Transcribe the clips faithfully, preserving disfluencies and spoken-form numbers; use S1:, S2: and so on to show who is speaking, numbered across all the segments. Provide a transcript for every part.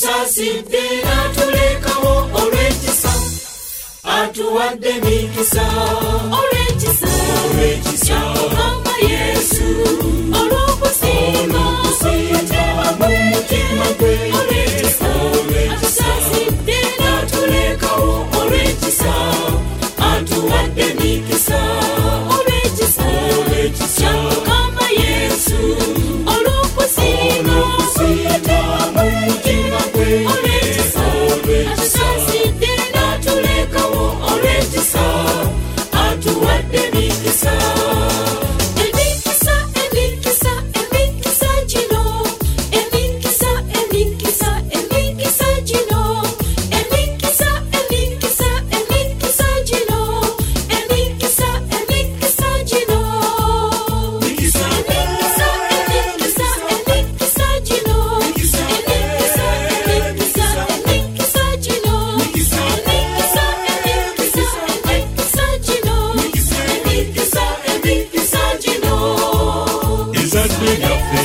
S1: atusaaside n'atulekawo olw'ekisa atuwadde mikisa olw'ekisa olw'ekisa Mukama Yesu olw'okusiima omutima gwe olw'ekisa atusaaside n'atulekawo olw'ekisa atuwadde mikisa olw'ekisa olw'ekisa Mukama Yesu olw'okusiima omutima gwe olw'ekisa atusaaside n'atulekawo olw'ekisa atuwadde mikisa emikisa emikisa emikisa gino emikisa emikisa emikisa gino emikisa emikisa emikisa gino emikisa emikisa gino emikisa emikisa emikisa gino emikisa emikisa emikisa gino emikisa emikisa emikisa gino emikisa emikisa gino
S2: ezadde lyaffe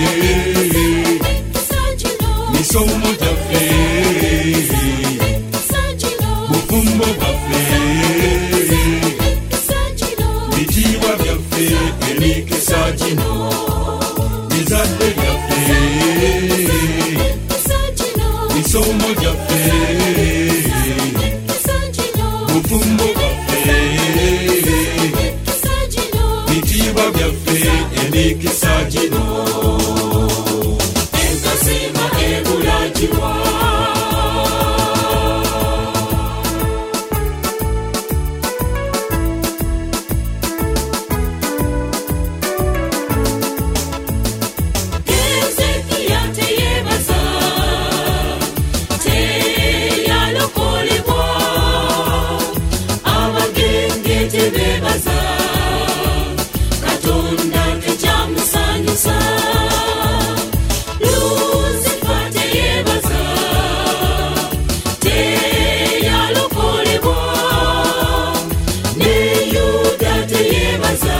S2: misomo gyaffe bufumbo bwaffe bitiibwa byaffe emikisa gino ezadde lyaffe misomo gyaffe bufumbo bwaffe bitiibwa byaffe emikisa gino
S1: enkasiima ebulagirwa Keezeekiya teyeebaza teyalokolebwa abagenge tebeebaza Katonda tekyamusanyusa Luzifa teyeebaza teyalokolebwa ne Yuda teyeebaza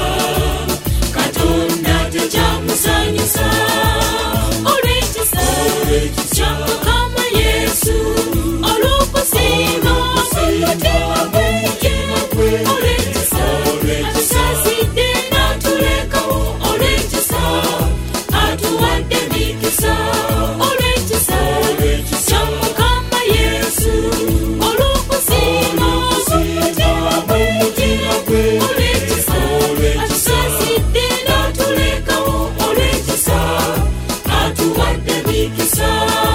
S1: Katonda tekyamusanyusa olw'ekisa kya Mukama Yesu olw'okusiima omutima gwe olw'ekisa atusaaside n'atulekawo olw'ekisa atuwadde mikisa olw'ekisa kya Mukama Yesu olw'okusiima omutima gwe olw'ekisa atusaaside n'atulekawo olw'ekisa atuwadde mikisa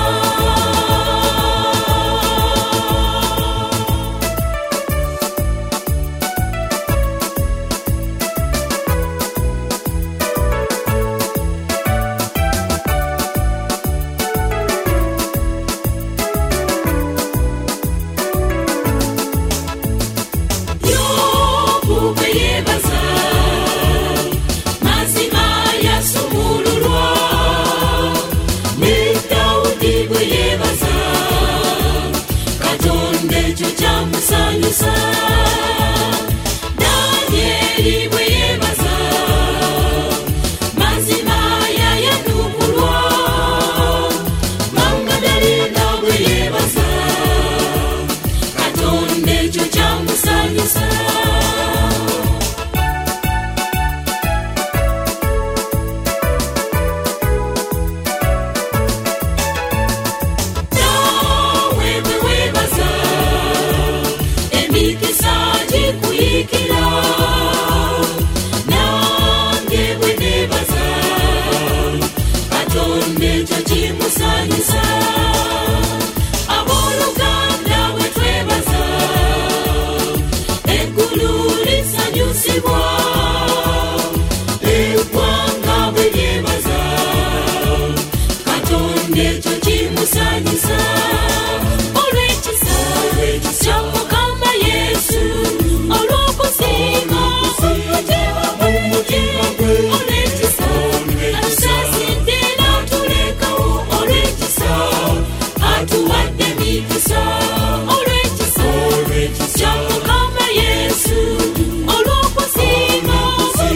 S1: Yobu bwe yeebaza mazima yasumululwa ne Dawudi bwe yeebaza Katonda ekyo kyamusanyusa Danyeri bwe yeebaza mazima yayanukulwa Magadalena bwe yeebaza Katonda ekyo kyamusanyusa Naawe bwe weebaza emikisa gikuyikira nange bwe neebaza Katonda ekyo kimusanyusa abooluganda bwe twebaza eggulu lisanyusibwa eggwanga bwe lyebaza Katonda ekyo kimusanyusa olw'ekisa kya Mukama Yesu olw'okusiima omutima gwe olw'ekisa atusaaside n'atulekawo olw'ekisa atuwadde mikisa olw'ekisa kya Mukama Yesu olw'okusiima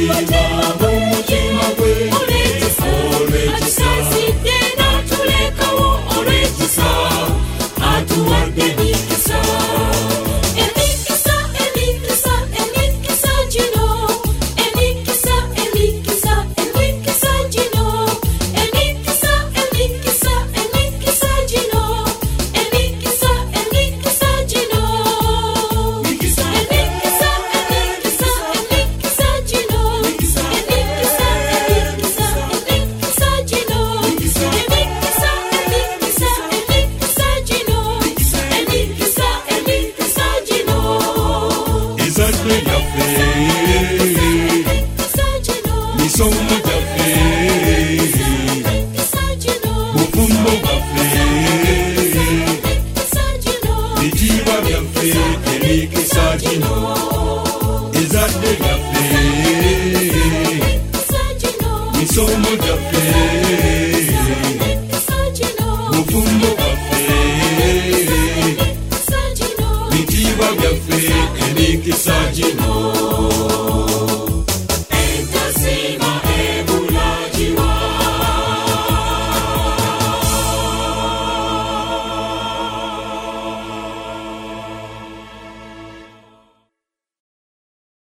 S1: omutima gwe olw'ekisa atusaaside n'atulekawo
S2: misomo gyaffe bufumbo bwaffe bitiibwa byaffe emikisa gino